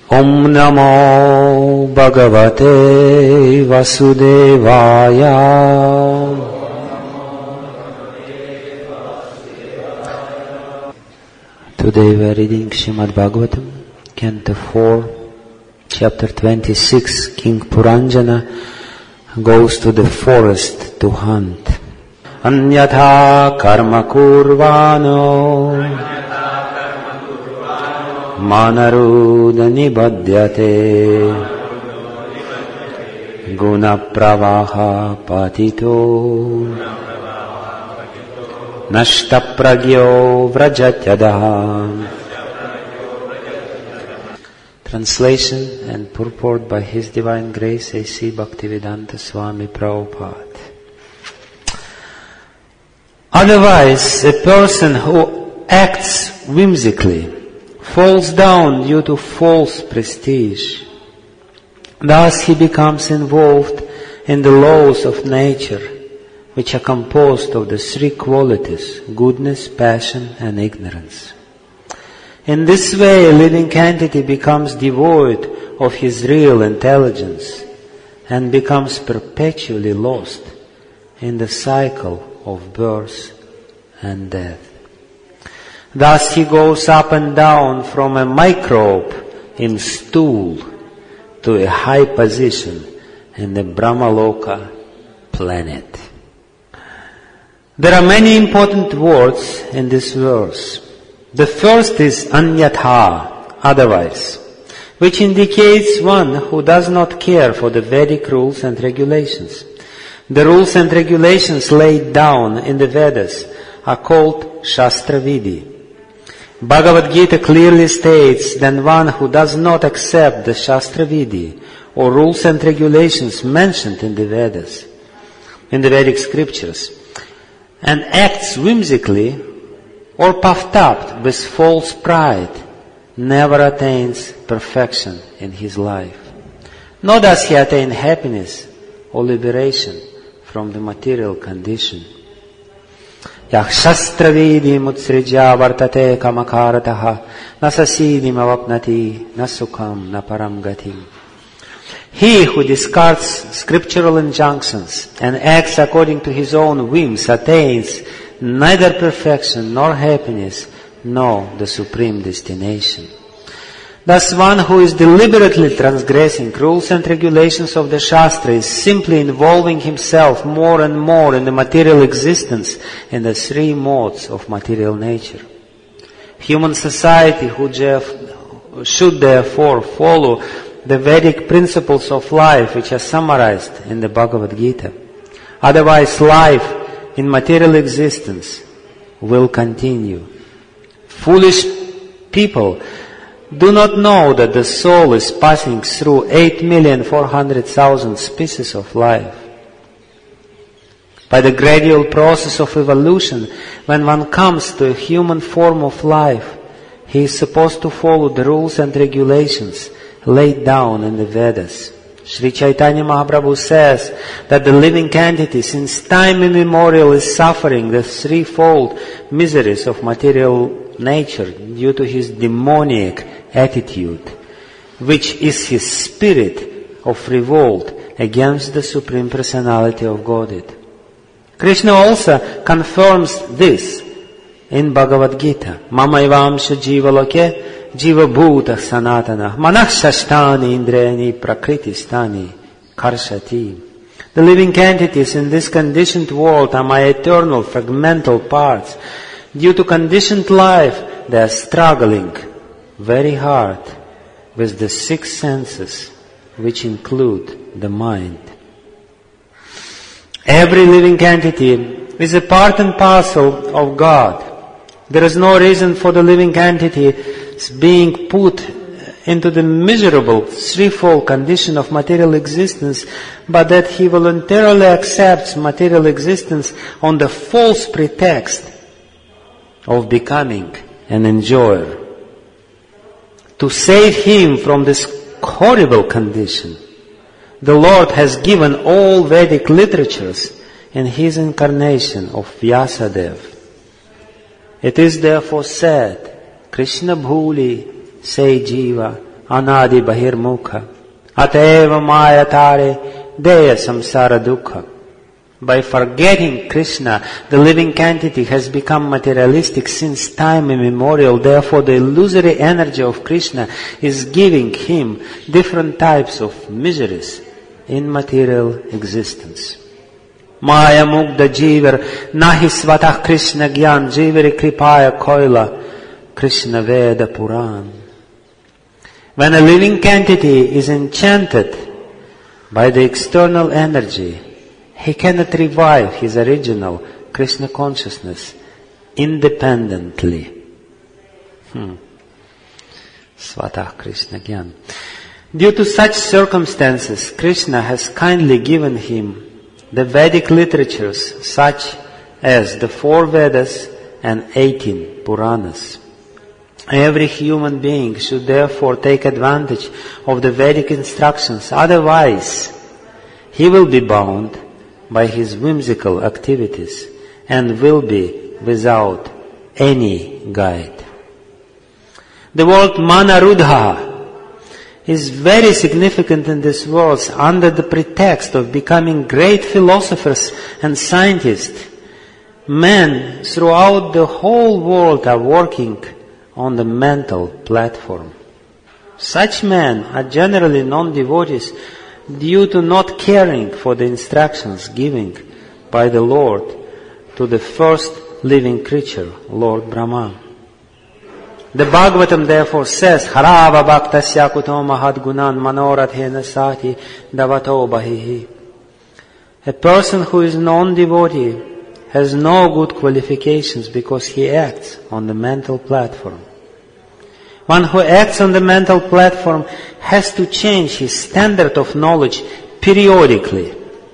Om Namo Bhagavate Vasudevaya. Today we are reading Srimad Bhagavatam, Canto 4, Chapter 26. King Puranjana goes to the forest to hunt. Anyatha karma kurvano Manaruda nibadhyate Guna pravaha patito Nashta pragyo vrajatyadaha. Translation and purport by His Divine Grace A.C. Bhaktivedanta Swami Prabhupada. Otherwise, a person who acts whimsically falls down due to false prestige. Thus he becomes involved in the laws of nature, which are composed of the three qualities: goodness, passion, and ignorance. In this way, a living entity becomes devoid of his real intelligence and becomes perpetually lost in the cycle of birth and death. Thus he goes up and down from a microbe in stool to a high position in the Brahmaloka planet. There are many important words in this verse. The first is anyatha, otherwise, which indicates one who does not care for the Vedic rules and regulations. The rules and regulations laid down in the Vedas are called Shastra Vidhi. Bhagavad Gita clearly states that one who does not accept the Shastra Vidhi or rules and regulations mentioned in the Vedas, in the Vedic scriptures, and acts whimsically or puffed up with false pride, never attains perfection in his life. Nor does he attain happiness or liberation from the material condition. Yah shastra vidhim utsrijya vartate kamakarataha nasasidhim avapnati nasukam naparam gatim. He who discards scriptural injunctions and acts according to his own whims attains neither perfection nor happiness nor the supreme destination. Thus one who is deliberately transgressing rules and regulations of the Shastra is simply involving himself more and more in the material existence in the three modes of material nature. Human society should therefore follow the Vedic principles of life which are summarized in the Bhagavad Gita. Otherwise life in material existence will continue. Foolish people do not know that the soul is passing through 8,400,000 species of life. By the gradual process of evolution, when one comes to a human form of life, he is supposed to follow the rules and regulations laid down in the Vedas. Sri Chaitanya Mahaprabhu says that the living entity since time immemorial is suffering the threefold miseries of material nature due to his demoniac attitude, which is his spirit of revolt against the Supreme Personality of Godhead. Krishna also confirms this in Bhagavad Gita. Mamayvamsha jiva loke jiva bhuta sanatana manah shashtani indriyani prakritistani karshati. The living entities in this conditioned world are my eternal fragmental parts. Due to conditioned life, they are struggling very hard with the six senses, which include the mind. Every living entity is a part and parcel of God. There is no reason for the living entity being put into the miserable threefold condition of material existence, but that he voluntarily accepts material existence on the false pretext of becoming an enjoyer. To save him from this horrible condition, the Lord has given all Vedic literatures in his incarnation of Vyasadeva. It is therefore said, Krishna bhuli se jiva anadi bahirmukha, ateva mayatare deya samsara dukkha. By forgetting Krishna, the living entity has become materialistic since time immemorial. Therefore, the illusory energy of Krishna is giving him different types of miseries in material existence. Maya mugda jiver nahi svatah Krishna gyan jiveri kripaya koila Krishna Veda Puran. When a living entity is enchanted by the external energy, he cannot revive his original Krishna consciousness independently. Svatah Krishna Gyan. Due to such circumstances, Krishna has kindly given him the Vedic literatures such as the 4 Vedas and 18 Puranas. Every human being should therefore take advantage of the Vedic instructions, otherwise he will be bound by his whimsical activities and will be without any guide. The word manarudha is very significant in this verse under the pretext of becoming great philosophers and scientists. Men throughout the whole world are working on the mental platform. Such men are generally non-devotees due to not caring for the instructions given by the Lord to the first living creature, Lord Brahma. The Bhagavatam therefore says, Harava bhaktasya kuto mahad gunan manorathena sati davato bahihi. A person who is non-devotee has no good qualifications because he acts on the mental platform. One who acts on the mental platform has to change his standard of knowledge periodically.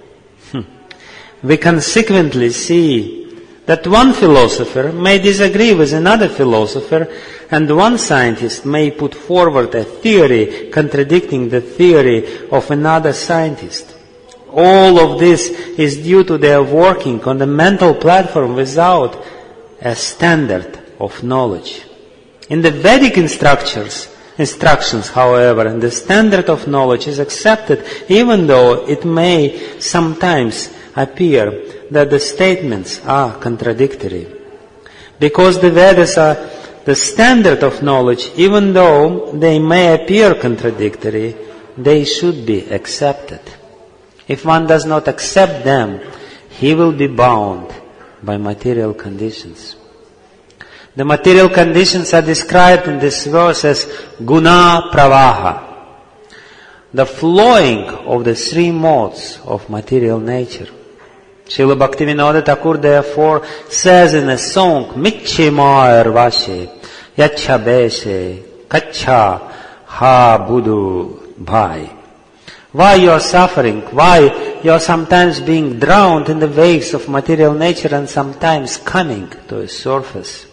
We consequently see that one philosopher may disagree with another philosopher, and one scientist may put forward a theory contradicting the theory of another scientist. All of this is due to their working on the mental platform without a standard of knowledge. In the Vedic instructions, however, the standard of knowledge is accepted, even though it may sometimes appear that the statements are contradictory. Because the Vedas are the standard of knowledge, even though they may appear contradictory, they should be accepted. If one does not accept them, he will be bound by material conditions. The material conditions are described in this verse as guna pravaha, the flowing of the 3 modes of material nature. Srila Bhaktivinoda Thakur therefore says in a song, Michhe Maer Vashe, Yacha Beshe, Kacha Ha Budu Bhai. Why you are suffering? Why you are sometimes being drowned in the waves of material nature and sometimes coming to a surface?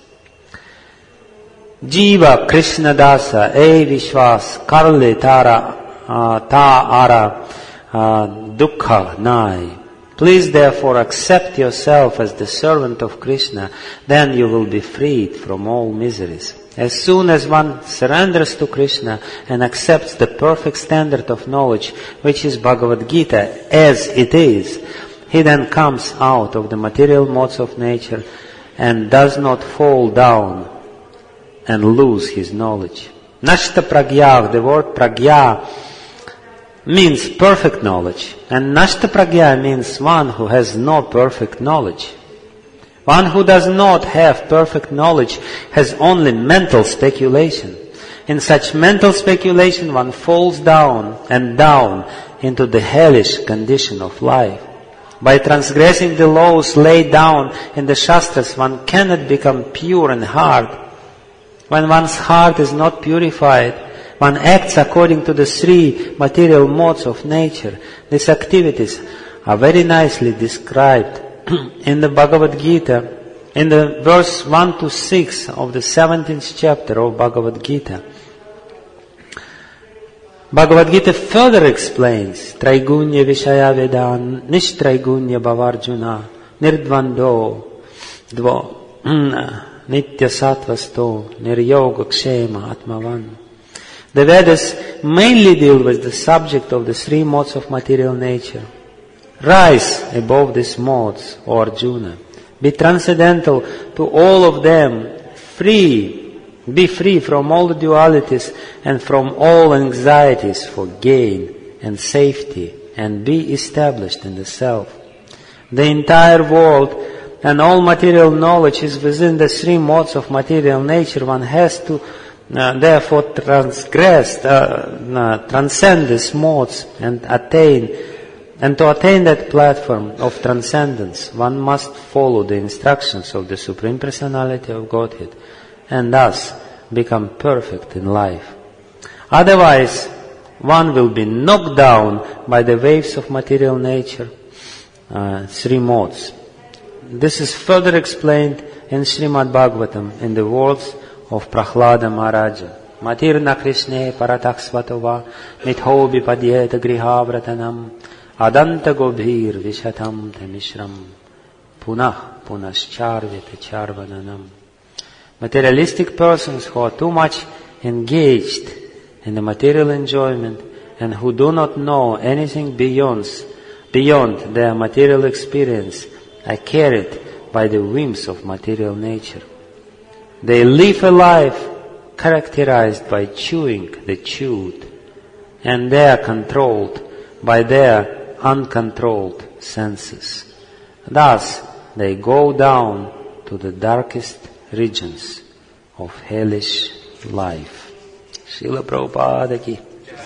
Jiva Krishna Dasa E Vishwas Karle Tara Ta Ara Dukkha Nai. Please therefore accept yourself as the servant of Krishna, then you will be freed from all miseries. As soon as one surrenders to Krishna and accepts the perfect standard of knowledge, which is Bhagavad Gita as it is, he then comes out of the material modes of nature and does not fall down and lose his knowledge. Nashta pragya, the word pragya means perfect knowledge, and nashta pragya means one who has no perfect knowledge. One who does not have perfect knowledge has only mental speculation. In such mental speculation, one falls down and down into the hellish condition of life. By transgressing the laws laid down in the Shastras, one cannot become pure and hard. When one's heart is not purified, one acts according to the 3 material modes of nature. These activities are very nicely described in the Bhagavad Gita, in the verse 1 to 6 of the 17th chapter of Bhagavad Gita. Bhagavad Gita further explains, Traigunya Vishaya Vedan, Nishtraigunya Bhavarjuna, Nirdvando, Nitya Sattvasto, Niryoga Kshema Atmavan. The Vedas mainly deal with the subject of the three modes of material nature. Rise above these modes, O Arjuna. Be transcendental to all of them. Be free from all the dualities and from all anxieties for gain and safety, and be established in the self. The entire world and all material knowledge is within the three modes of material nature. One has to therefore transcend these modes and to attain that platform of transcendence, one must follow the instructions of the Supreme Personality of Godhead and thus become perfect in life. Otherwise, one will be knocked down by the waves of material nature, three modes. This is further explained in Srimad Bhagavatam in the words of Prahlada Maharaja. Matirna Krishne Parataksvatova Mitho Bipadyeta Grihavratanam Adanta Gobhir Vishatam Temishram Punah Punascharvita Charvananam. Materialistic persons who are too much engaged in the material enjoyment and who do not know anything beyond their material experience are carried by the whims of material nature. They live a life characterized by chewing the chewed, and they are controlled by their uncontrolled senses. Thus, they go down to the darkest regions of hellish life. Srila Prabhupada ki.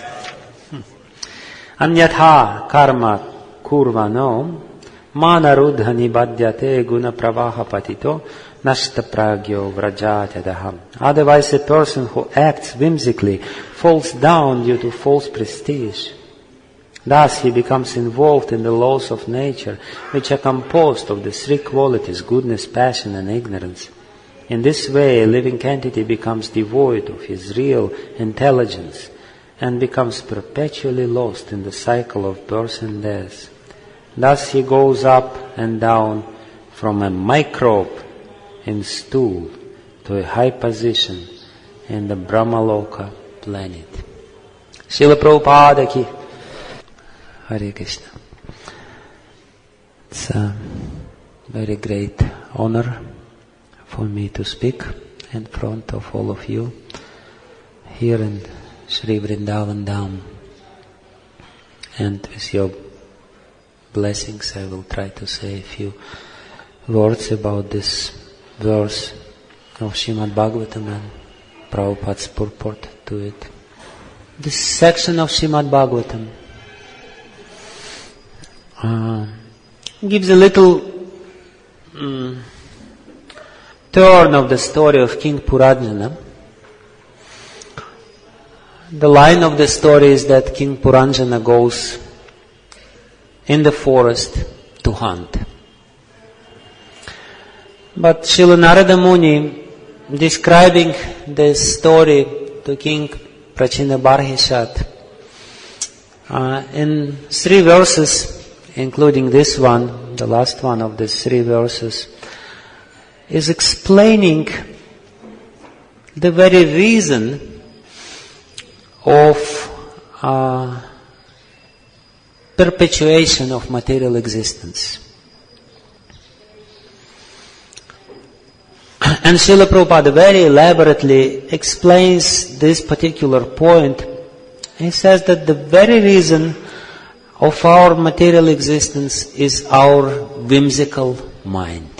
Anyatha karma kurvano manarudha nibadyate guna pravaha patito nashta pragyo vrajatyadaham. Otherwise, a person who acts whimsically falls down due to false prestige. Thus, he becomes involved in the laws of nature, which are composed of the three qualities, goodness, passion, and ignorance. In this way, a living entity becomes devoid of his real intelligence and becomes perpetually lost in the cycle of birth and death. Thus he goes up and down from a microbe in stool to a high position in the Brahmaloka planet. Srila Prabhupada ki. Hare Krishna. It's a very great honor for me to speak in front of all of you here in Sri Vrindavan Dham. And with your blessings, I will try to say a few words about this verse of Srimad Bhagavatam and Prabhupada's purport to it. This section of Srimad Bhagavatam gives a little turn of the story of King Puranjana. The line of the story is that King Puranjana goes in the forest to hunt. But Srila Narada Muni, describing this story to King Prachina Barhishat, in 3 verses, including this one, the last one of these 3 verses, is explaining the very reason of perpetuation of material existence. And Srila Prabhupada very elaborately explains this particular point. He says that the very reason of our material existence is our whimsical mind.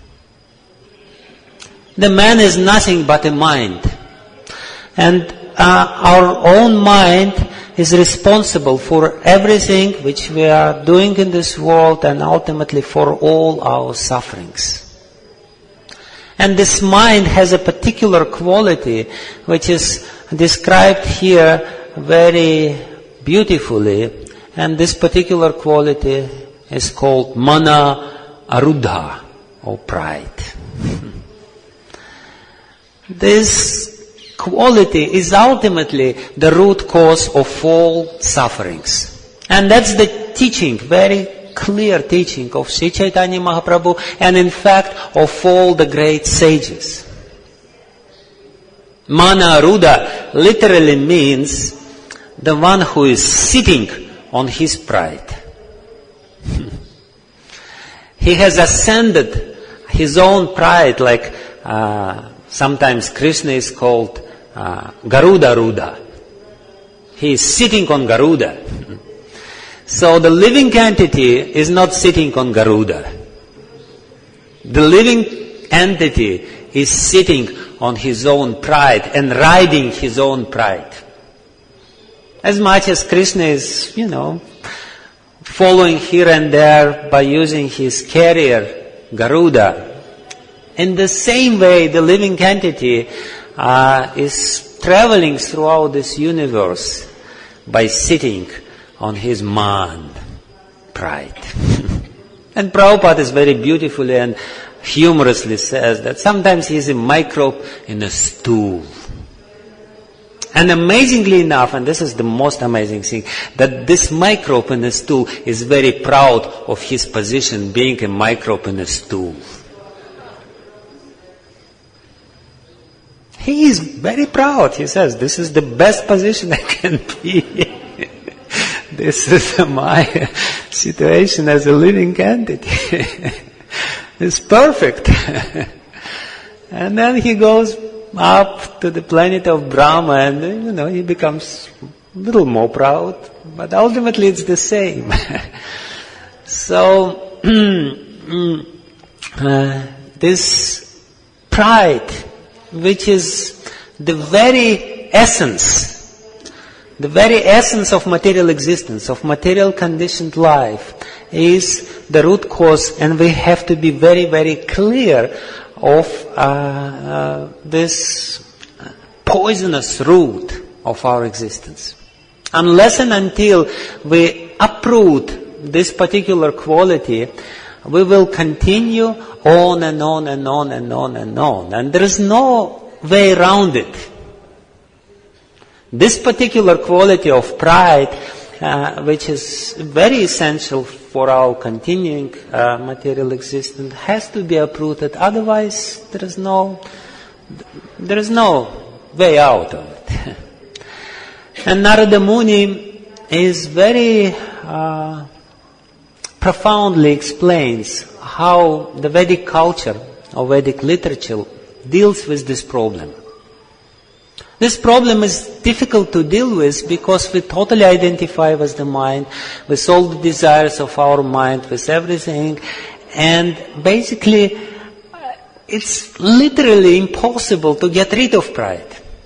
The man is nothing but a mind. And our own mind is responsible for everything which we are doing in this world and ultimately for all our sufferings. And this mind has a particular quality which is described here very beautifully. And this particular quality is called mana arudha, or pride. This quality is ultimately the root cause of all sufferings. And that's the teaching, very clear teaching of Sri Chaitanya Mahaprabhu and in fact of all the great sages. Mana Rudha literally means the one who is sitting on his pride. He has ascended his own pride, like sometimes Krishna is called Garuda Rudha. He is sitting on Garuda. So the living entity is not sitting on Garuda. The living entity is sitting on his own pride and riding his own pride. As much as Krishna is, following here and there by using his carrier, Garuda, in the same way the living entity is traveling throughout this universe by sitting on his man, pride. And Prabhupada is very beautifully and humorously says that sometimes he is a microbe in a stool. And amazingly enough, and this is the most amazing thing, that this microbe in a stool is very proud of his position being a microbe in a stool. He is very proud. He says, this is the best position I can be. This is my situation as a living entity. It's perfect. And then he goes up to the planet of Brahma and, he becomes a little more proud, but ultimately it's the same. So, this pride, which is the very essence of material existence, of material conditioned life, is the root cause, and we have to be very, very clear of this poisonous root of our existence. Unless and until we uproot this particular quality, we will continue on and on and on and on and on. And there is no way around it. This particular quality of pride, which is very essential for our continuing material existence, has to be uprooted. Otherwise, there is no way out of it. And Narada Muni is very profoundly explains how the Vedic culture or Vedic literature deals with this problem. This problem is difficult to deal with because we totally identify with the mind, with all the desires of our mind, with everything. And basically, it's literally impossible to get rid of pride.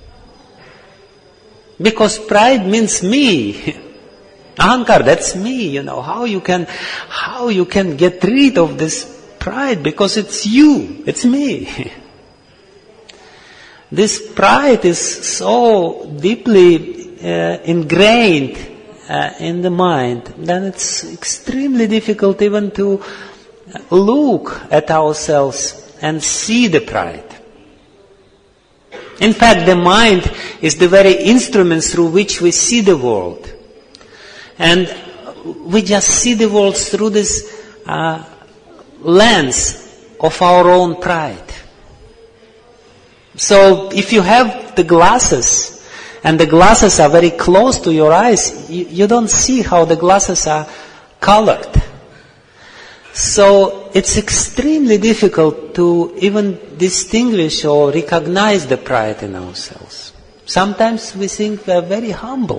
Because pride means me. Ahankar, that's me, How you can get rid of this pride? Because it's you, it's me. This pride is so deeply ingrained in the mind that it's extremely difficult even to look at ourselves and see the pride. In fact, the mind is the very instrument through which we see the world. And we just see the world through this lens of our own pride. So if you have the glasses, and the glasses are very close to your eyes, you don't see how the glasses are colored. So it's extremely difficult to even distinguish or recognize the pride in ourselves. Sometimes we think we are very humble.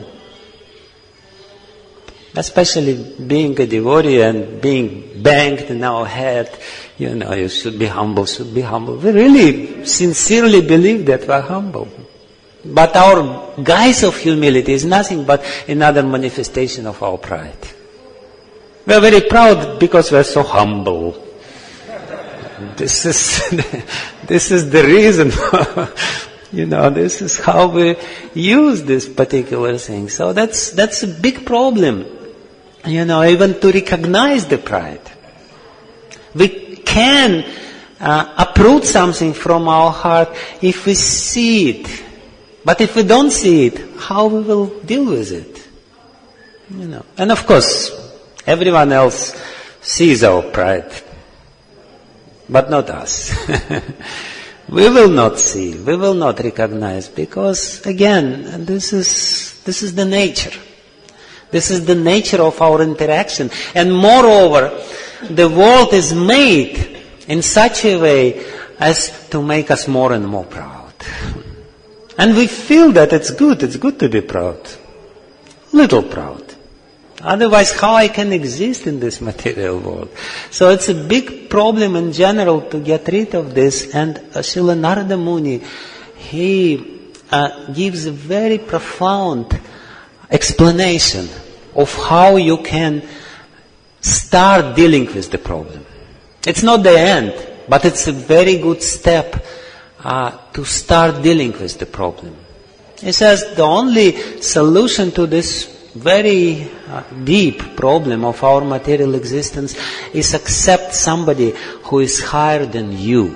Especially being a devotee and being banged in our head, you should be humble. We really sincerely believe that we are humble. But our guise of humility is nothing but another manifestation of our pride. We are very proud because we are so humble. This is the reason. This is how we use this particular thing. So that's a big problem. Even to recognize the pride. We can uproot something from our heart if we see it. But if we don't see it, how we will deal with it? And of course, everyone else sees our pride. But not us. We will not see, we will not recognize, because again, this is the nature. This is the nature of our interaction. And moreover, the world is made in such a way as to make us more and more proud. And we feel that it's good to be proud. Little proud. Otherwise, how I can exist in this material world? So it's a big problem in general to get rid of this. And Srila Narada Muni, he gives a very profound explanation of how you can start dealing with the problem. It's not the end, but it's a very good step to start dealing with the problem. He says the only solution to this very deep problem of our material existence is accept somebody who is higher than you.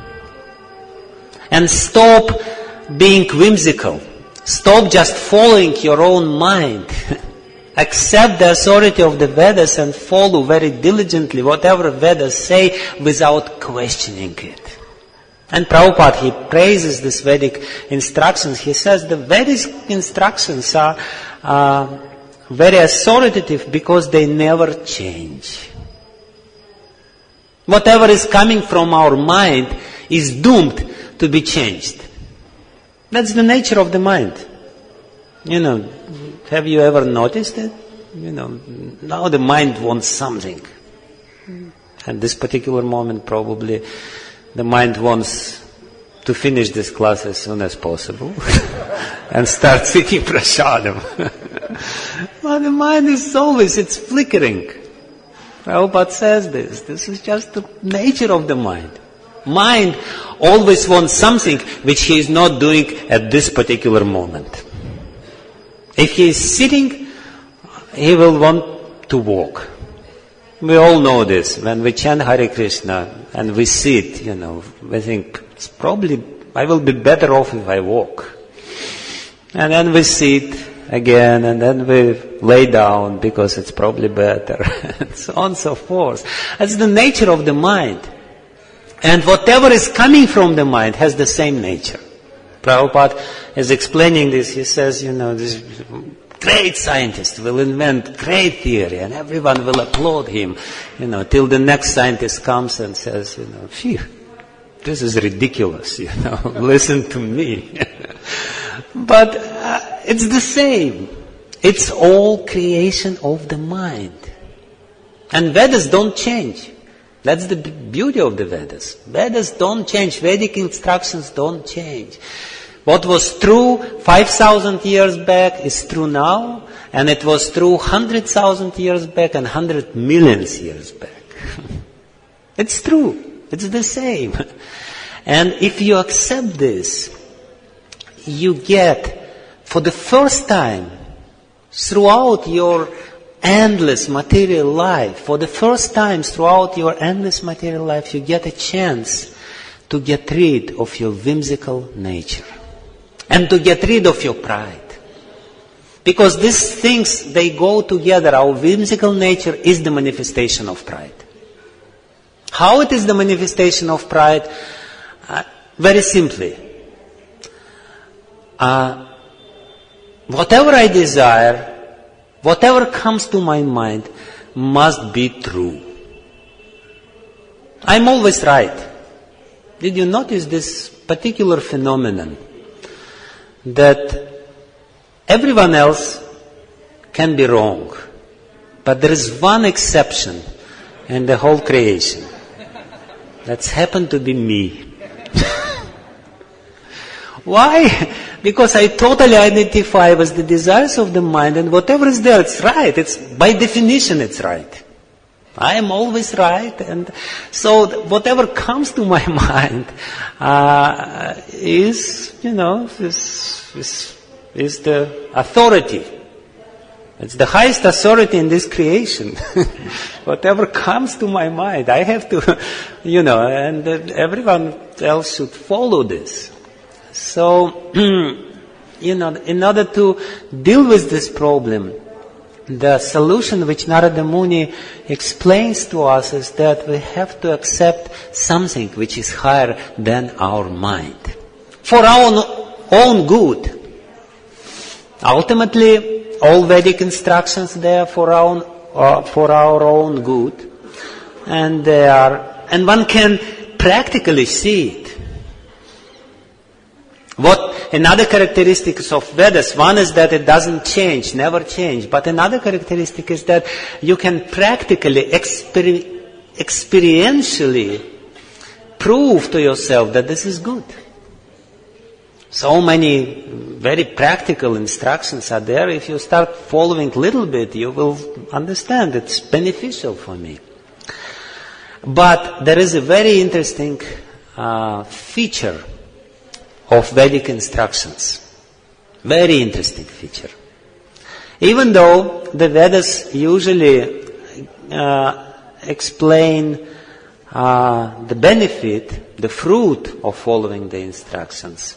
And stop being whimsical. Stop just following your own mind. Accept the authority of the Vedas and follow very diligently whatever Vedas say without questioning it. And Prabhupada, he praises this Vedic instructions. He says the Vedic instructions are very authoritative because they never change. Whatever is coming from our mind is doomed to be changed. That's the nature of the mind. Have you ever noticed it? Now the mind wants something. At this particular moment, probably the mind wants to finish this class as soon as possible and start seeking prasadam. But the mind is always, it's flickering. Prabhupada says this. This is just the nature of the mind. Mind always wants something which he is not doing at this particular moment. If he is sitting, he will want to walk. We all know this. When we chant Hare Krishna and we sit, we think, it's probably, I will be better off if I walk. And then we sit again, and then we lay down because it's probably better, and so on and so forth. That's the nature of the mind. And whatever is coming from the mind has the same nature. Prabhupada is explaining this. He says, this great scientist will invent great theory and everyone will applaud him, till the next scientist comes and says, phew, this is ridiculous, listen to me. But it's the same. It's all creation of the mind. And Vedas don't change. That's the beauty of the Vedas. Vedas don't change. Vedic instructions don't change. What was true 5,000 years back is true now, and it was true 100,000 years back and 100 million years back. It's true. It's the same. And if you accept this, you get, for the first time, throughout your endless material life, for the first time throughout your endless material life, you get a chance to get rid of your whimsical nature and to get rid of your pride. Because these things, they go together. Our whimsical nature is the manifestation of pride. How it is the manifestation of pride? Very simply. Whatever I desire, whatever comes to my mind must be true. I'm always right. Did you notice this particular phenomenon? That everyone else can be wrong. But there is one exception in the whole creation. That's happened to be me. Why? Because I totally identify with the desires of the mind, and whatever is there, it's right. It's, by definition, it's right. I am always right, and so whatever comes to my mind is the authority. It's the highest authority in this creation. Whatever comes to my mind, I have to, and everyone else should follow this. So, in order to deal with this problem, the solution which Narada Muni explains to us is that we have to accept something which is higher than our mind. For our own good. Ultimately, all Vedic instructions there for our own good. And one can practically see it. What another characteristics of Vedas, one is that it doesn't change, never change. But another characteristic is that you can practically, experientially prove to yourself that this is good. So many very practical instructions are there. If you start following a little bit, you will understand it's beneficial for me. But there is a very interesting feature of Vedic instructions. Very interesting feature. Even though the Vedas usually explain the benefit, the fruit of following the instructions,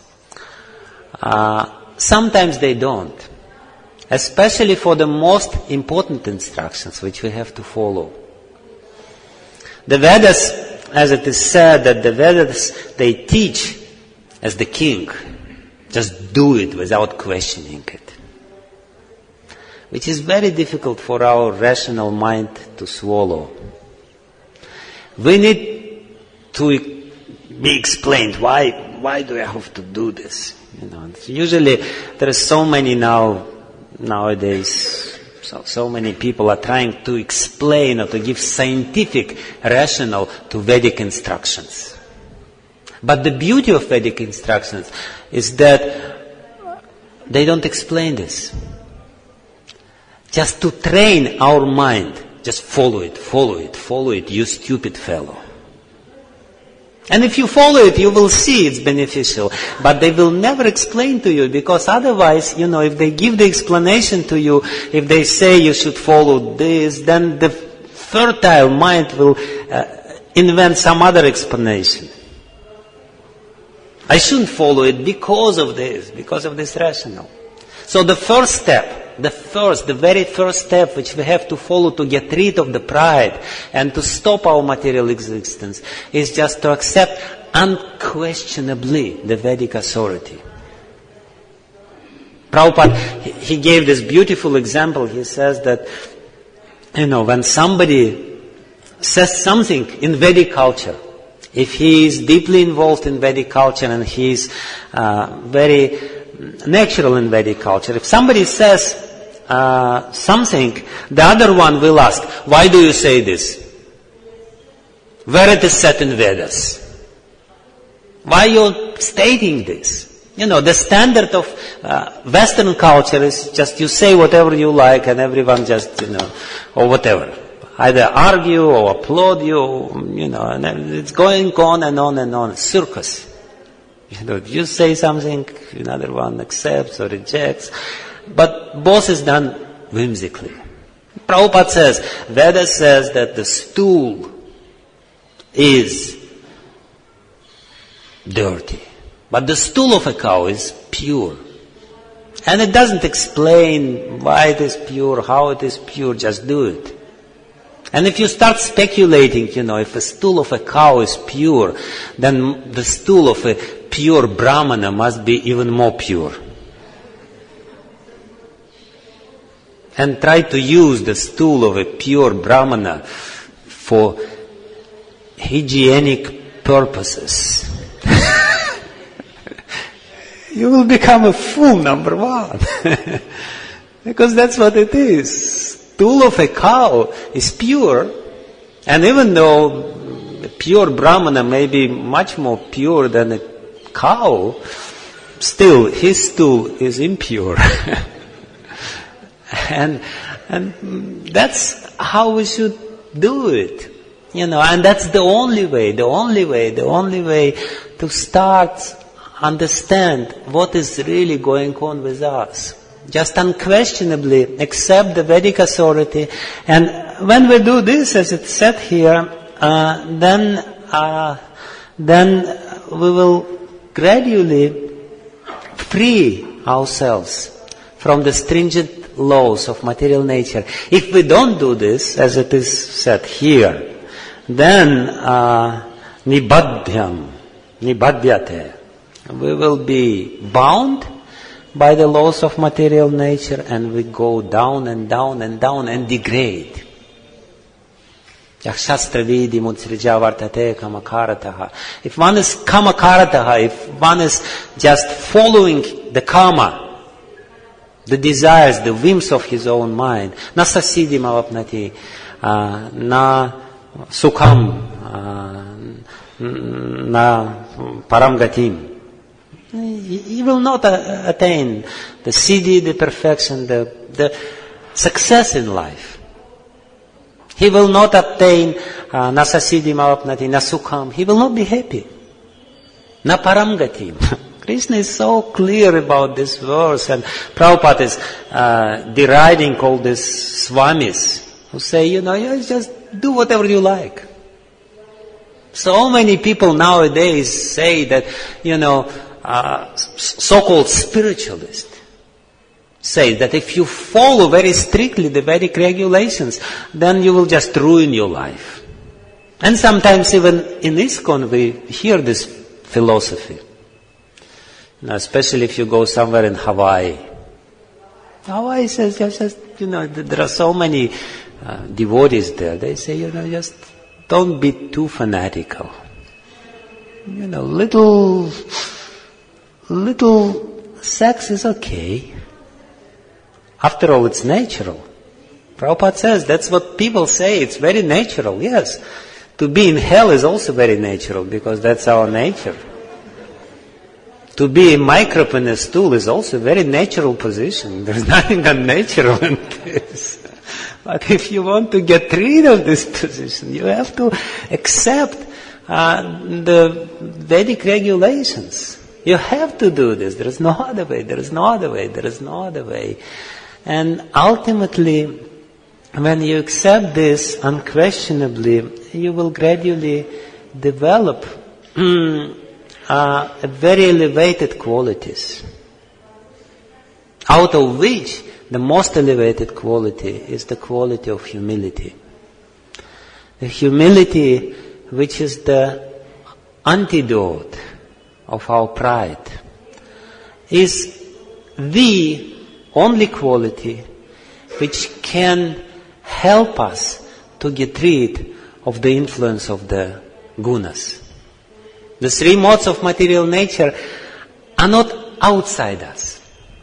sometimes they don't. Especially for the most important instructions which we have to follow. The Vedas, as it is said, that the Vedas, they teach as the king. Just do it without questioning it. Which is very difficult for our rational mind to swallow. We need to be explained why do I have to do this? Usually there are so many nowadays, so many people are trying to explain or to give scientific rationale to Vedic instructions. But the beauty of Vedic instructions is that they don't explain this. Just to train our mind, just follow it, you stupid fellow. And if you follow it, you will see it's beneficial. But they will never explain to you, because otherwise, if they give the explanation to you, if they say you should follow this, then the fertile mind will invent some other explanation. I shouldn't follow it because of this rationale. So the first step, the very first step which we have to follow to get rid of the pride and to stop our material existence is just to accept unquestionably the Vedic authority. Prabhupada, he gave this beautiful example. He says that, when somebody says something in Vedic culture, if he is deeply involved in Vedic culture and he is very natural in Vedic culture, if somebody says something, the other one will ask, why do you say this? Where it is said in Vedas? Why you stating this? The standard of Western culture is just you say whatever you like and everyone just, or whatever. Either argue or applaud you, and it's going on and on and on. Circus. You say something, another one accepts or rejects. But both is done whimsically. Prabhupada says, Veda says that the stool is dirty. But the stool of a cow is pure. And it doesn't explain why it is pure, how it is pure, just do it. And if you start speculating, if the stool of a cow is pure, then the stool of a pure Brahmana must be even more pure. And try to use the stool of a pure Brahmana for hygienic purposes. You will become a fool, number one. Because that's what it is. Stool of a cow is pure, and even though a pure Brahmana may be much more pure than a cow, still his stool is impure. and that's how we should do it. And that's the only way to start understand what is really going on with us. Just unquestionably accept the Vedic authority, and when we do this, as it's said here, then we will gradually free ourselves from the stringent laws of material nature. If we don't do this, as it is said here, then nibadhyate, we will be bound by the laws of material nature, and we go down and down and down and degrade. If one is kamakarataha, if one is just following the karma, the desires, the whims of his own mind, na sasidim avapnati, na sukham, na paramgatim, he will not attain the siddhi, the perfection, the success in life. He will not obtain na sasiddhim avapnati, na sukham. He will not be happy. Na paramgatim. Krishna is so clear about this verse, and Prabhupada is deriding all these swamis who say, you just do whatever you like. So many people nowadays say that, so-called spiritualists say that if you follow very strictly the Vedic regulations, then you will just ruin your life. And sometimes even in ISKCON we hear this philosophy. Especially if you go somewhere in Hawaii. Hawaii says, there are so many devotees there. They say, just don't be too fanatical. Little sex is okay. After all, it's natural. Prabhupada says that's what people say. It's very natural. Yes. To be in hell is also very natural because that's our nature. To be a microbe in a stool is also a very natural position. There's nothing unnatural in this. But if you want to get rid of this position, you have to accept the Vedic regulations. You have to do this. There is no other way. There is no other way. There is no other way. And ultimately, when you accept this unquestionably, you will gradually develop very elevated qualities, out of which the most elevated quality is the quality of humility. The humility which is the antidote of our pride is the only quality which can help us to get rid of the influence of the gunas. The three modes of material nature are not outside us.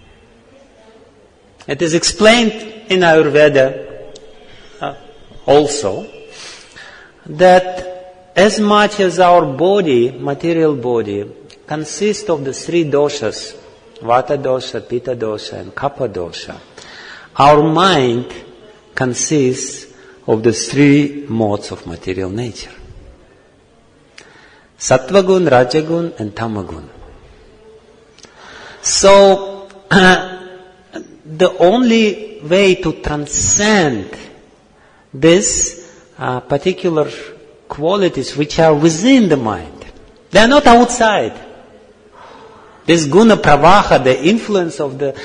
It is explained in Ayurveda also that as much as our body, material body, consists of the three doshas, Vata dosha, Pitta dosha, and Kapha dosha, our mind consists of the three modes of material nature. Sattvagun, Rajagun, and Tamagun. So, the only way to transcend these particular qualities which are within the mind, they are not outside. This guna pravaha, the influence of the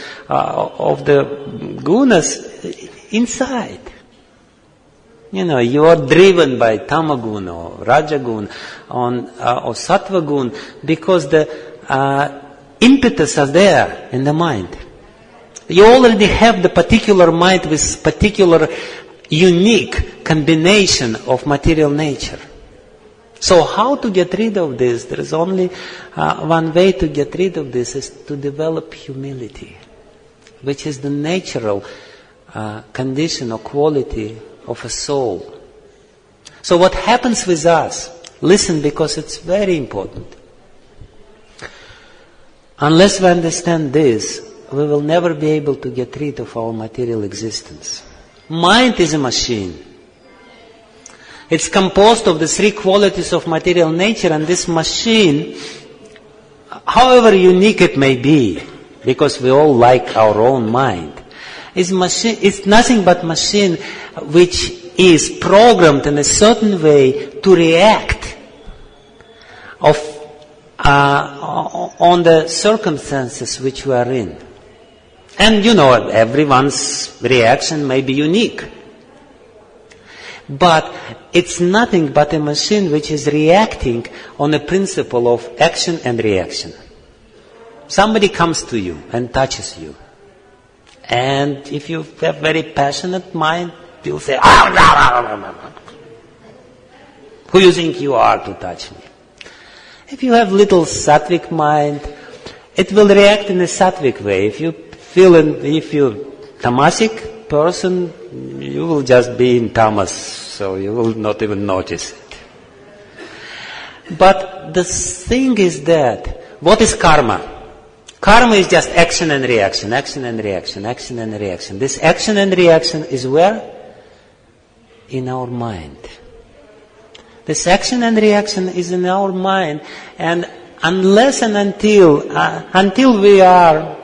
gunas inside. You are driven by tamagun or rajagun or sattvagun because the impetus are there in the mind. You already have the particular mind with particular unique combination of material nature. So how to get rid of this? There is only one way to get rid of this is to develop humility, which is the natural condition or quality of a soul. So what happens with us? Listen, because it's very important. Unless we understand this, we will never be able to get rid of our material existence. Mind is a machine. It's composed of the three qualities of material nature, and this machine, however unique it may be, because we all like our own mind, is nothing but machine which is programmed in a certain way to react on the circumstances which we are in. And everyone's reaction may be unique. But it's nothing but a machine which is reacting on a principle of action and reaction. Somebody comes to you and touches you. And if you have very passionate mind, you'll say, who you think you are to touch me? If you have little sattvic mind, it will react in a sattvic way. If you're tamasic person, you will just be in tamas, so you will not even notice it. But the thing is that, what is karma? Karma is just action and reaction, action and reaction, action and reaction. This action and reaction is where? In our mind. This action and reaction is in our mind, and unless and until we are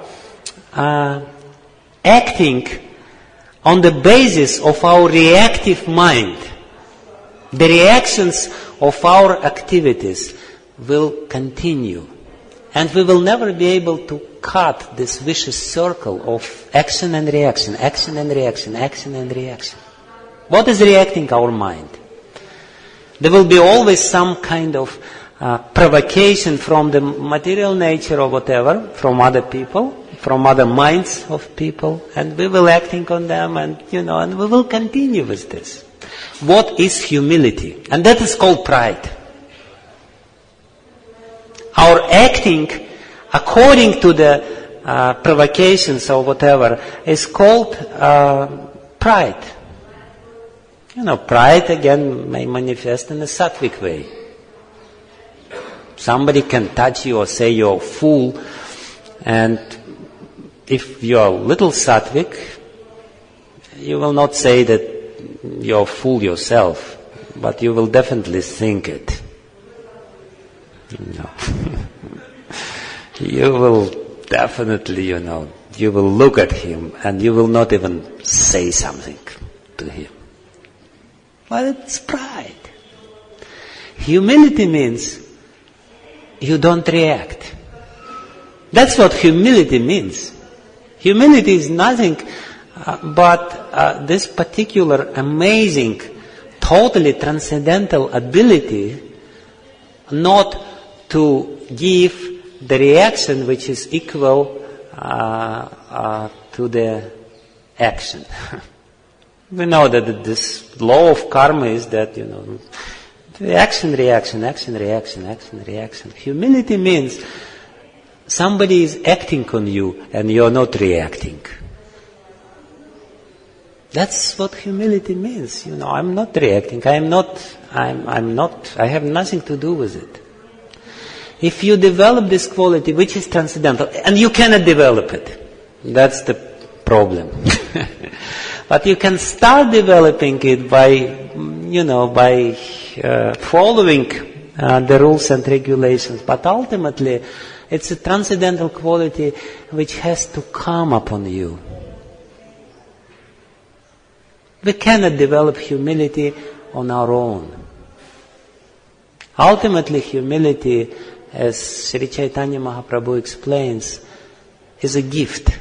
acting on the basis of our reactive mind, the reactions of our activities will continue. And we will never be able to cut this vicious circle of action and reaction, action and reaction, action and reaction. What is reacting our mind? There will be always some kind of provocation from the material nature or whatever, from other people, from other minds of people, and we will acting on them, and we will continue with this. What is humility? And that is called pride. Our acting according to the provocations or whatever is called pride. Pride again may manifest in a sattvic way. Somebody can touch you or say you're a fool, and if you're a little sattvic, you will not say that you're a fool yourself, but you will definitely think it. You will definitely, you will look at him and you will not even say something to him. But it's pride. Humility means you don't react. That's what humility means. Humility is nothing but this particular amazing, totally transcendental ability not to give the reaction which is equal to the action. We know that this law of karma is that, the action, reaction, action, reaction, action, reaction. Humility means somebody is acting on you and you're not reacting. That's what humility means. I'm not reacting. I have nothing to do with it. If you develop this quality, which is transcendental, and you cannot develop it, that's the problem. But you can start developing it by following the rules and regulations. But ultimately, it's a transcendental quality which has to come upon you. We cannot develop humility on our own. Ultimately, humility, as Sri Chaitanya Mahaprabhu explains, is a gift.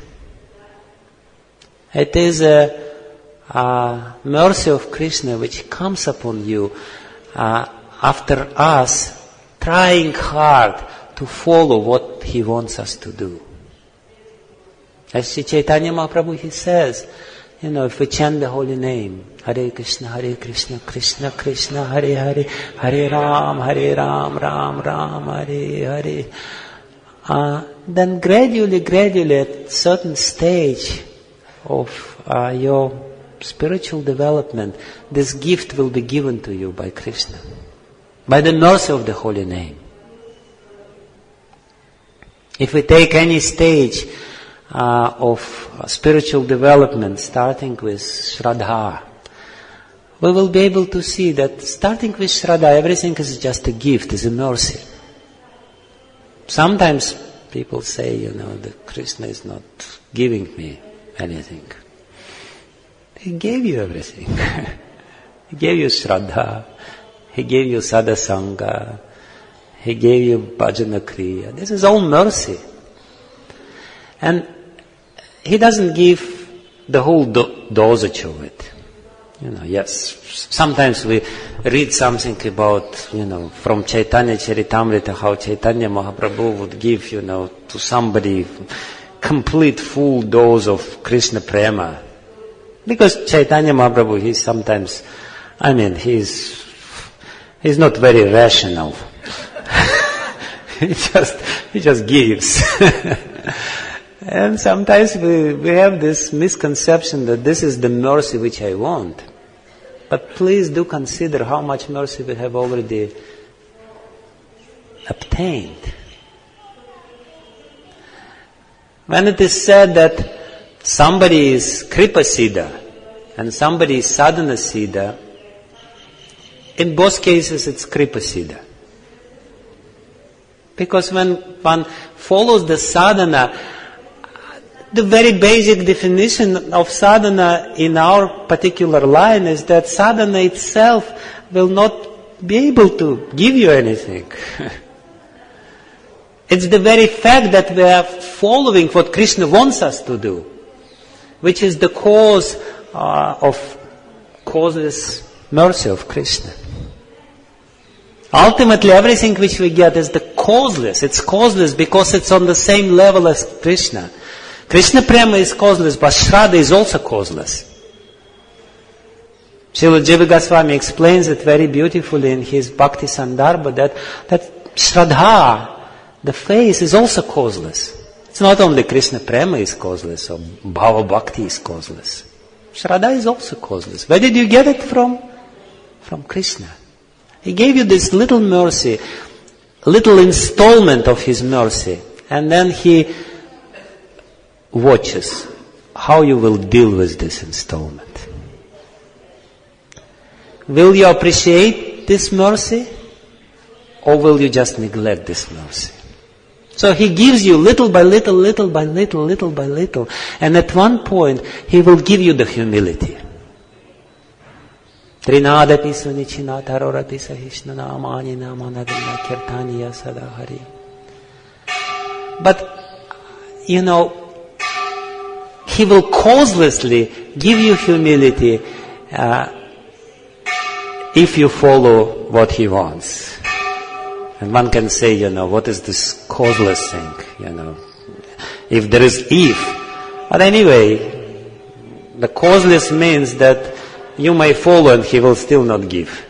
It is a mercy of Krishna which comes upon you after us trying hard to follow what He wants us to do. As Sri Chaitanya Mahaprabhu, he says, if we chant the holy name, Hare Krishna, Krishna Krishna, Hare Hare, Hare Ram, Ram Ram, Hare Hare, then gradually at certain stage of your spiritual development, this gift will be given to you by Krishna, by the mercy of the holy name. If we take any stage of spiritual development, starting with Shraddha, we will be able to see that starting with Shraddha, everything is just a gift, is a mercy. Sometimes people say, that Krishna is not giving me anything. He gave you everything. He gave you Shraddha. He gave you Sadasanga. He gave you Bhajana Kriya. This is all mercy. And he doesn't give the whole dosage of it. Yes, sometimes we read something about, from Chaitanya Charitamrita, how Chaitanya Mahaprabhu would give, to somebody complete full dose of Krishna prema. Because Chaitanya Mahaprabhu, he's sometimes, he's not very rational. he just gives. And sometimes we have this misconception that this is the mercy which I want. But please do consider how much mercy we have already obtained. When it is said that somebody is Kripa Siddha and somebody is Sadhana Siddha, in both cases it's Kripa Siddha. Because when one follows the sadhana, the very basic definition of sadhana in our particular line is that sadhana itself will not be able to give you anything. It's the very fact that we are following what Krishna wants us to do, which is the cause of causeless mercy of Krishna. Ultimately, everything which we get is the causeless. It's causeless because it's on the same level as Krishna. Krishna Prema is causeless, but Shraddha is also causeless. Srila Jiva Goswami explains it very beautifully in his Bhakti Sandarbha that Shraddha, the faith, is also causeless. It's not only Krishna Prema is causeless or Bhava Bhakti is causeless. Shraddha is also causeless. Where did you get it from? From Krishna. He gave you this little mercy, little installment of His mercy, and then He watches how you will deal with this installment. Will you appreciate this mercy, or will you just neglect this mercy? So He gives you little by little, little by little, little by little, and at one point He will give you the humility. Trinadapi sunichina tarorapi sahishnana amani namanadana kirtaniya sadahari. But, He will causelessly give you humility if you follow what He wants. And one can say, what is this causeless thing? If there is if. But anyway, the causeless means that you may follow and He will still not give.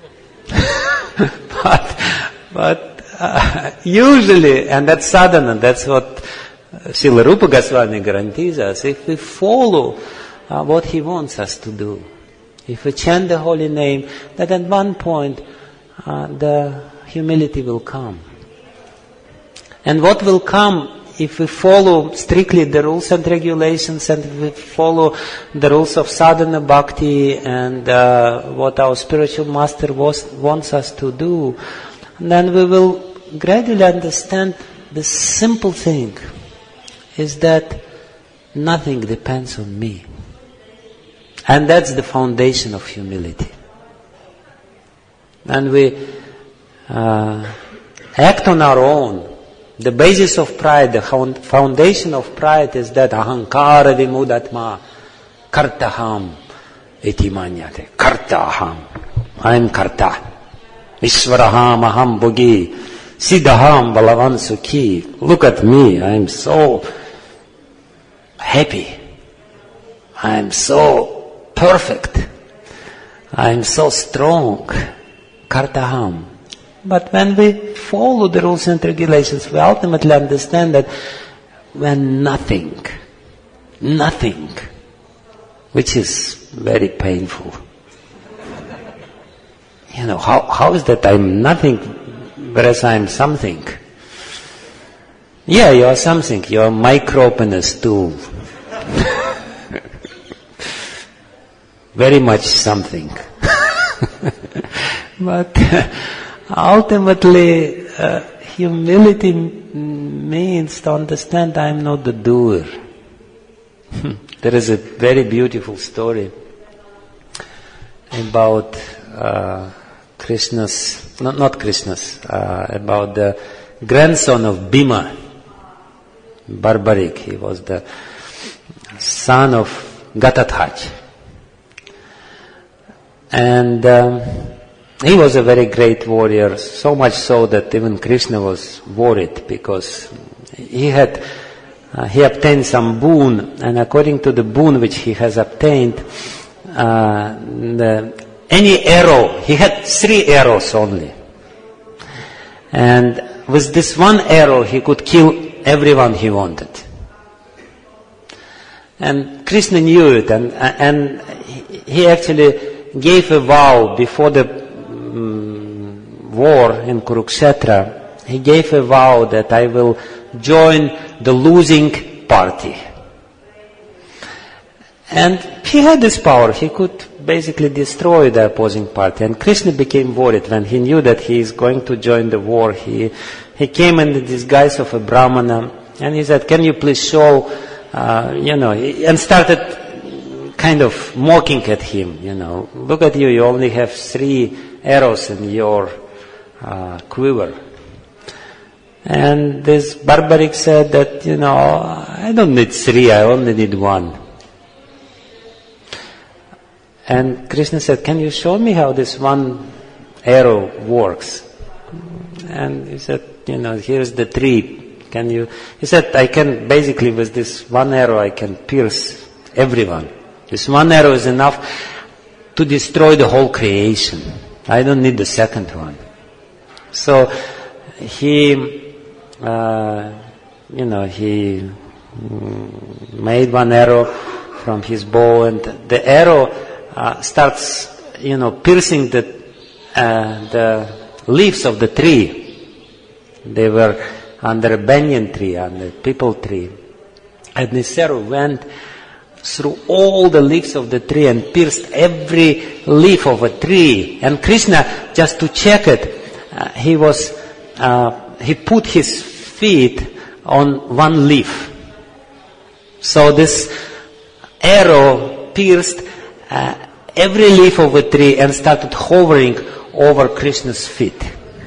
but usually, and that's sadhana, that's what Srila Rupa Goswami guarantees us. If we follow what He wants us to do, if we chant the holy name, that at one point the humility will come. And what will come if we follow strictly the rules and regulations, and if we follow the rules of sadhana bhakti and what our spiritual master wants us to do, then we will gradually understand the simple thing is that nothing depends on me. And that's the foundation of humility. And we act on our own. The basis of pride, the foundation of pride is that ahankara vimudatma kartaham iti manyate. Kartaham. I am karta. Ishvaraham aham bhogi. Siddhaham balavan sukhi. Look at me. I am so happy. I am so perfect. I am so strong. Kartaham. But when we follow the rules and regulations, we ultimately understand that when nothing, which is very painful. How is that I'm nothing, whereas I'm something? Yeah, you are something. You are a micro-opener's tool. Very much something. But ultimately, humility means to understand I am not the doer. There is a very beautiful story about about the grandson of Bhima, Barbaric. He was the son of Ghatotkach. And he was a very great warrior, so much so that even Krishna was worried, because he obtained some boon, and according to the boon which he has obtained, any arrow, he had 3 arrows only. And with this one arrow, he could kill everyone he wanted. And Krishna knew it, and he actually gave a vow before the war in Kurukshetra. He gave a vow that I will join the losing party. And he had this power. He could basically destroy the opposing party. And Krishna became worried when he knew that he is going to join the war. He came in the disguise of a Brahmana, and he said, "Can you please show," and started kind of mocking at him, "Look at you, you only have 3 arrows in your quiver." And this barbaric said that, "I don't need 3, I only need 1. And Krishna said, "Can you show me how this 1 arrow works?" And he said, "Here's the tree. He said, "I can basically, with this 1 arrow, I can pierce everyone. This 1 arrow is enough to destroy the whole creation. I don't need the second one." So he made 1 arrow from his bow, and the arrow starts, piercing the leaves of the tree. They were under a banyan tree, under a peepal tree. And this arrow went through all the leaves of the tree and pierced every leaf of a tree. And Krishna, just to check it, he put his feet on 1 leaf. So this arrow pierced every leaf of a tree and started hovering over Krishna's feet.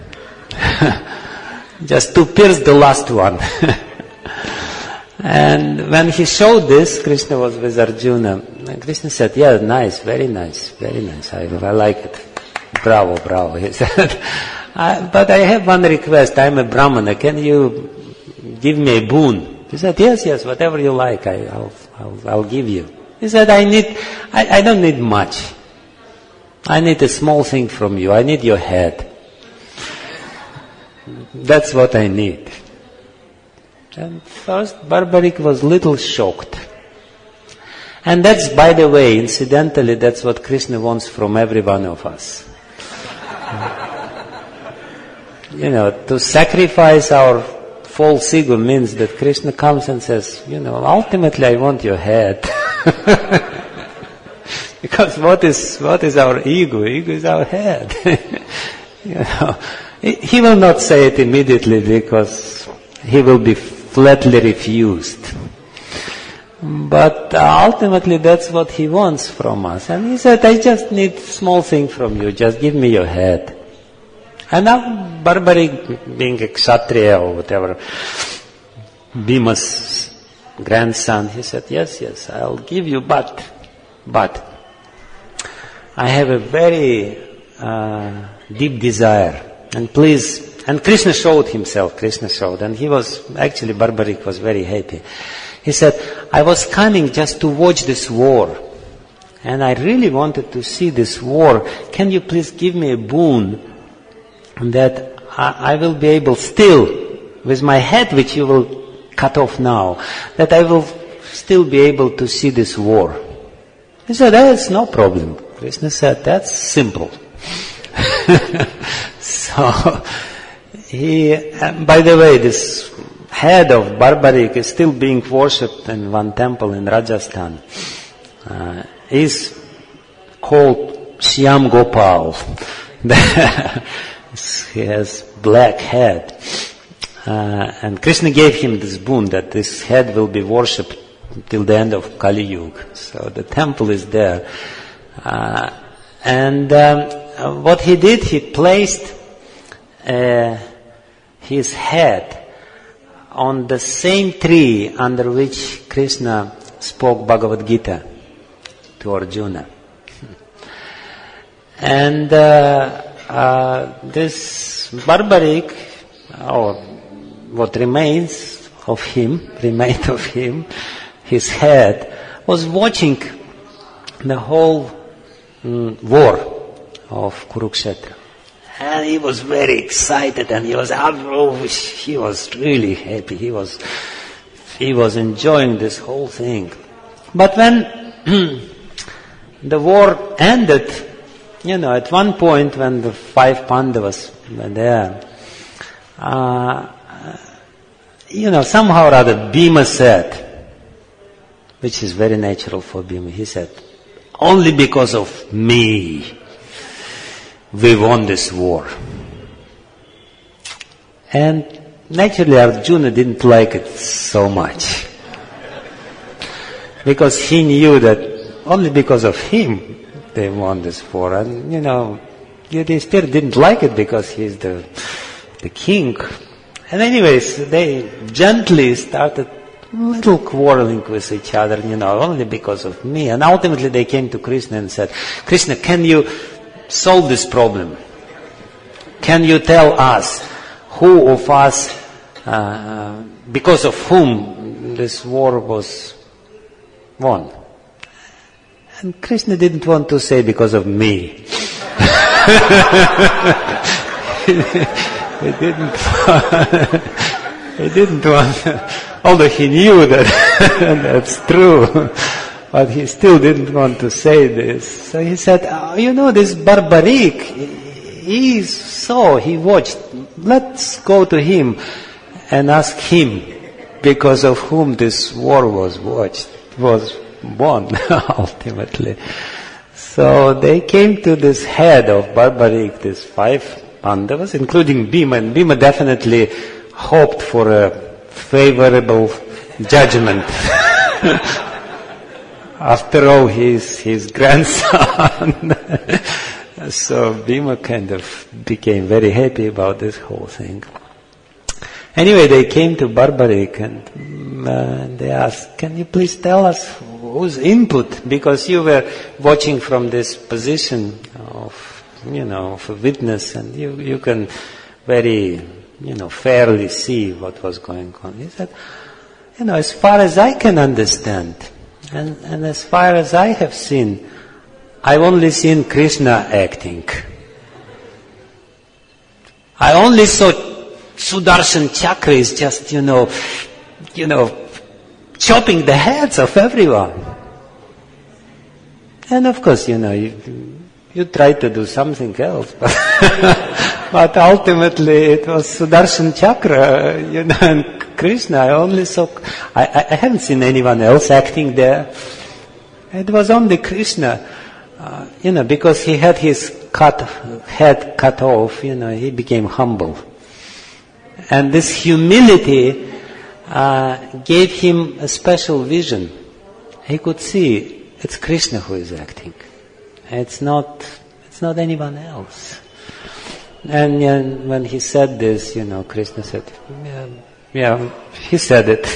Just to pierce the last one. And when he showed this, Krishna was with Arjuna. And Krishna said, "Yeah, nice, very nice, very nice. I like it. Bravo, bravo." He said, "But I have 1 request. I'm a Brahmana. Can you give me a boon?" He said, yes, whatever you like, I'll give you." He said, I don't need much. I need a small thing from you. I need your head. That's what I need. And first, Barbaric was little shocked. And that's, by the way, incidentally, that's what Krishna wants from every one of us. To sacrifice our false ego means that Krishna comes and says, ultimately I want your head. Because what is our ego? Ego is our head. He will not say it immediately because he will be flatly refused. But ultimately that's what he wants from us. And he said, "I just need a small thing from you. Just give me your head." And now Barbaric, being a Kshatriya or whatever, Bhima's grandson, he said, yes, I'll give you, but I have a very deep desire. And please, and Krishna showed himself, and Barbaric was very happy. He said, "I was coming just to watch this war, and I really wanted to see this war. Can you please give me a boon that I will be able still, with my head which you will cut off now, that I will still be able to see this war?" He said, "That's no problem." Krishna said, "That's simple." So, by the way, this head of Barbaric is still being worshipped in 1 temple in Rajasthan. Is called Shyam Gopal. He has black head. And Krishna gave him this boon that this head will be worshipped till the end of Kali Yuga. So the temple is there. What he did, he placed his head on the same tree under which Krishna spoke Bhagavad Gita to Arjuna. And this Barbarik, or what remained of him, his head, was watching the whole war of Kurukshetra. And he was very excited, and he was really happy. He was enjoying this whole thing. But when the war ended, at one point when the 5 Pandavas were there, somehow or other Bhima said, which is very natural for Bhima, he said, only because of me we won this war. And naturally Arjuna didn't like it so much. Because he knew that only because of him they won this war. And, Yudhishthira didn't like it because he's the king. And anyways, they gently started little quarreling with each other, only because of me. And ultimately they came to Krishna and said, Krishna, can you solve this problem? Can you tell us who of us, because of whom this war was won? And Krishna didn't want to say because of me. He didn't want, although he knew that that's true, but he still didn't want to say this. So he said, this Barbarik, he watched, let's go to him and ask him because of whom this war was won ultimately. So they came to this head of Barbarik, these 5 Pandavas, including Bhima, and Bhima definitely hoped for a favorable judgment. After all, he's his grandson. So Bhima kind of became very happy about this whole thing. Anyway, they came to Barbarik and they asked, can you please tell us whose input? Because you were watching from this position of a witness, and you can very, fairly see what was going on. He said, as far as I can understand, and as far as I have seen, I've only seen Krishna acting. I only saw Sudarshan Chakra is just, chopping the heads of everyone. And of course, you try to do something else, but ultimately it was Sudarshan Chakra, and Krishna. I haven't seen anyone else acting there. It was only Krishna, because he had his head cut off, he became humble. And this humility gave him a special vision. He could see it's Krishna who is acting. It's not anyone else. And when he said this, Krishna said, yeah, he said it.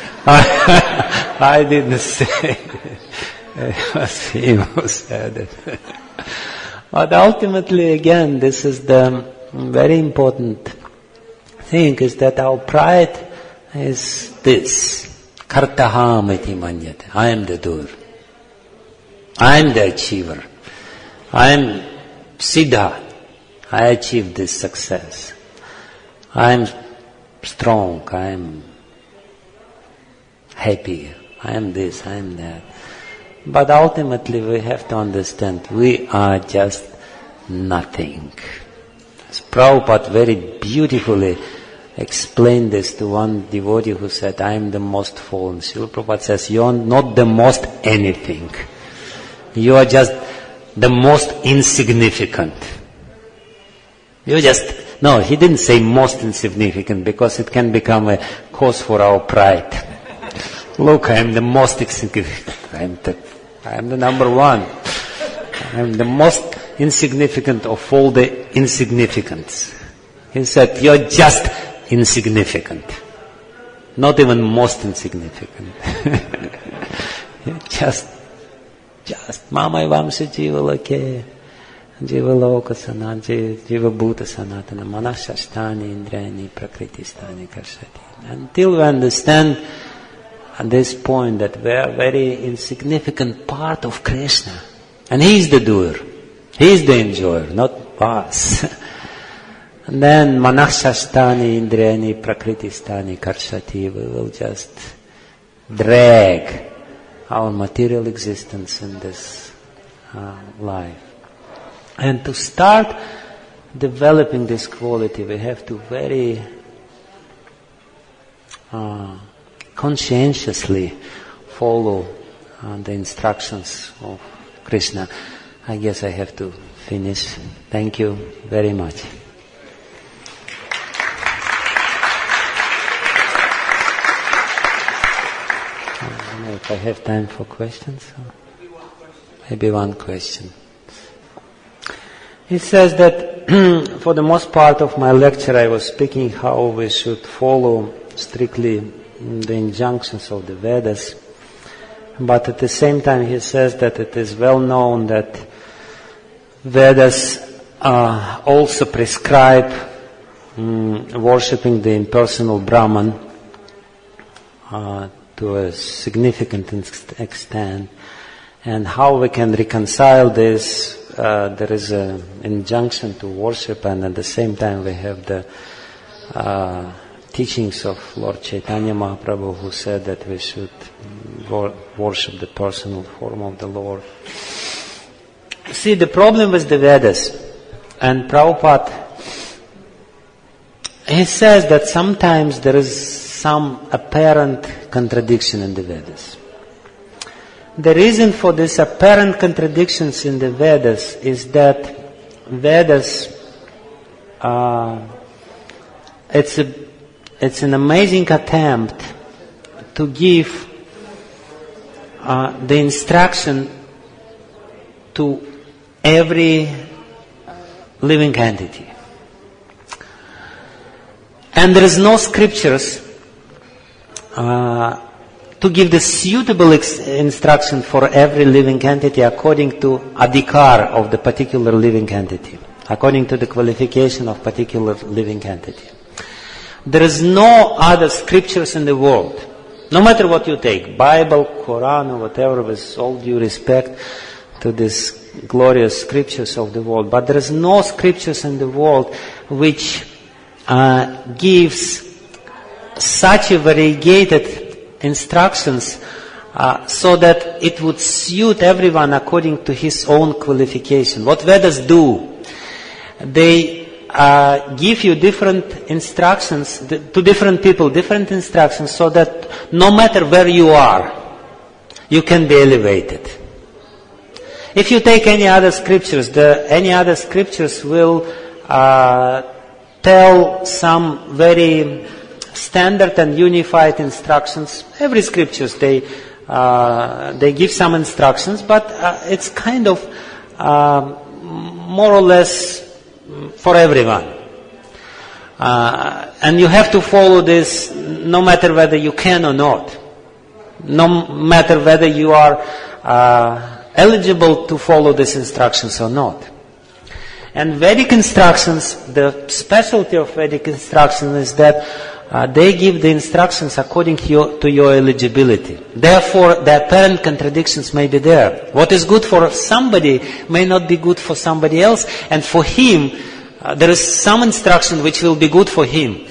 I didn't say it. It was him who said it. But ultimately, again, this is the very important thing, is that our pride is this. Kartaham iti manyate. I am the doer. I am the achiever. I am Siddha. I achieved this success. I am strong. I am happy. I am this. I am that. But ultimately we have to understand we are just nothing. As Prabhupada very beautifully explained this to one devotee who said, I am the most fallen. Srila Prabhupada says, you are not the most anything. You are just the most insignificant. He didn't say most insignificant, because it can become a cause for our pride. Look, I am the most insignificant. I am the number one. I am the most insignificant of all the insignificants. He said, you're just insignificant. Not even most insignificant. just Mamai Vamsa Jiva Lake, Jiva Loka Sanat, Jiva Bhuta Sanatana, Manashashtani, Indrayani, Prakritistani, Karshati. Until we understand at this point that we are a very insignificant part of Krishna. And He is the doer. He is the enjoyer, not us. And then Manashashtani, Indriyani, Prakritistani, Karshati, we will just drag our material existence in this life. And to start developing this quality, we have to very conscientiously follow the instructions of Krishna. I guess I have to finish. Thank you very much. If I have time for questions? Maybe one question. It says that for the most part of my lecture I was speaking how we should follow strictly the injunctions of the Vedas, but at the same time he says that it is well known that Vedas also prescribe worshipping the impersonal Brahman to a significant extent, and how we can reconcile this. There is an injunction to worship, and at the same time we have the teachings of Lord Chaitanya Mahaprabhu, who said that we should worship the personal form of the Lord. See, the problem with the Vedas, and Prabhupada, he says that sometimes there is some apparent contradiction in the Vedas. The reason for these apparent contradictions in the Vedas is that Vedas, it's an amazing attempt to give the instruction to every living entity. And there is no scriptures to give the suitable instruction for every living entity according to adhikar of the particular living entity, according to the qualification of particular living entity. There is no other scriptures in the world, no matter what you take, Bible, Quran, or whatever, with all due respect to these glorious scriptures of the world, but there is no scriptures in the world which gives such a variegated instructions so that it would suit everyone according to his own qualification. What Vedas do, they give you different instructions to different people, different instructions, so that no matter where you are, you can be elevated. If you take any other scriptures, any other scriptures will tell some very standard and unified instructions. Every scriptures they give some instructions, but it's kind of more or less for everyone. And you have to follow this no matter whether you can or not. No matter whether you are eligible to follow these instructions or not. And Vedic instructions, the specialty of Vedic instruction is that they give the instructions according to your eligibility. Therefore, the apparent contradictions may be there. What is good for somebody may not be good for somebody else, and for him, there is some instruction which will be good for him.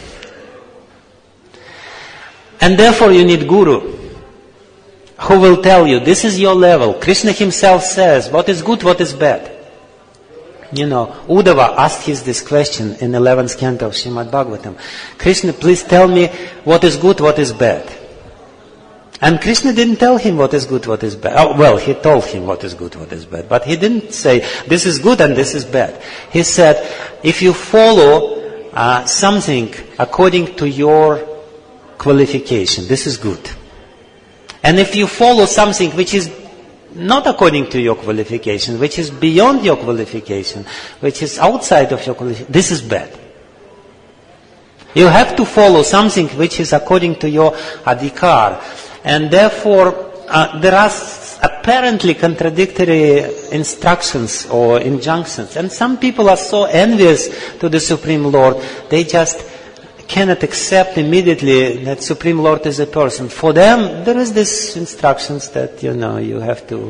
And therefore you need Guru, who will tell you, this is your level. Krishna himself says, what is good, what is bad. You know, Uddhava asked this question in 11th canto of Srimad Bhagavatam. Krishna, please tell me what is good, what is bad. And Krishna didn't tell him what is good, what is bad. Oh, well, he told him what is good, what is bad. But he didn't say, this is good and this is bad. He said, if you follow something according to your qualification, this is good. And if you follow something which is not according to your qualification, which is beyond your qualification, which is outside of your qualification, this is bad. You have to follow something which is according to your adhikar. And therefore, there are apparently contradictory instructions or injunctions. And some people are so envious to the Supreme Lord, they just cannot accept immediately that Supreme Lord is a person. For them, there is this instructions that, you have to,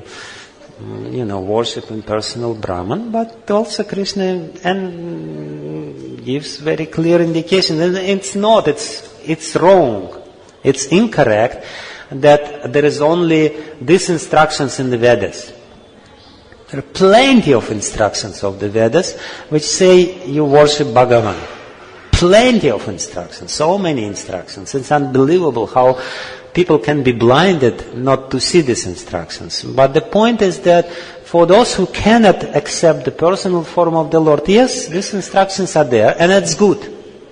worship impersonal Brahman, but also Krishna gives very clear indication. And it's not, it's wrong, it's incorrect that there is only these instructions in the Vedas. There are plenty of instructions of the Vedas which say you worship Bhagavan. Plenty of instructions, so many instructions. It's unbelievable how people can be blinded not to see these instructions. But the point is that for those who cannot accept the personal form of the Lord, yes, these instructions are there, and it's good.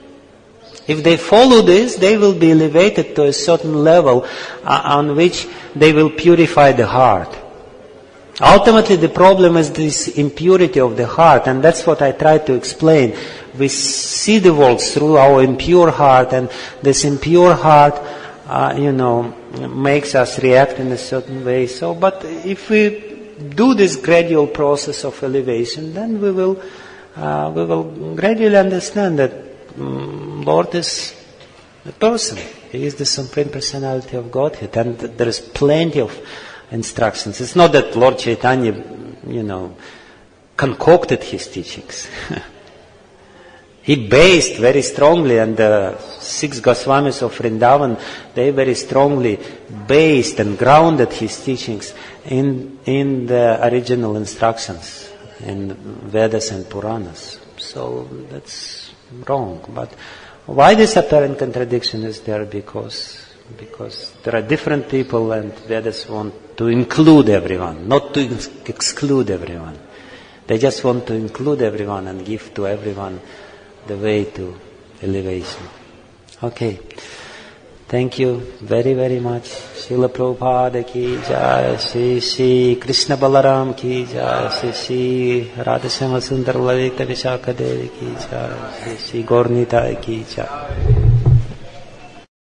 If they follow this, they will be elevated to a certain level on which they will purify the heart. Ultimately, the problem is this impurity of the heart, and that's what I try to explain. We see the world through our impure heart, and this impure heart, makes us react in a certain way. So, but if we do this gradual process of elevation, then we will gradually understand that Lord is the person. He is the Supreme Personality of Godhead, and there is plenty of instructions. It's not that Lord Chaitanya, concocted his teachings. He based very strongly, and the 6 Goswamis of Vrindavan, they very strongly based and grounded his teachings in the original instructions in Vedas and Puranas. So that's wrong. But why this apparent contradiction is there? Because there are different people, and Vedas want to include everyone, not to exclude everyone. They just want to include everyone and give to everyone the way to elevation. Okay. Thank you very, very much. Srila Prabhupada ki jai, Shri Krishna Balaram ki jai, Shri Radha Shama Sundar Lalita Vishaka Devi ki jai, Shri Gaur Nitai ki jai.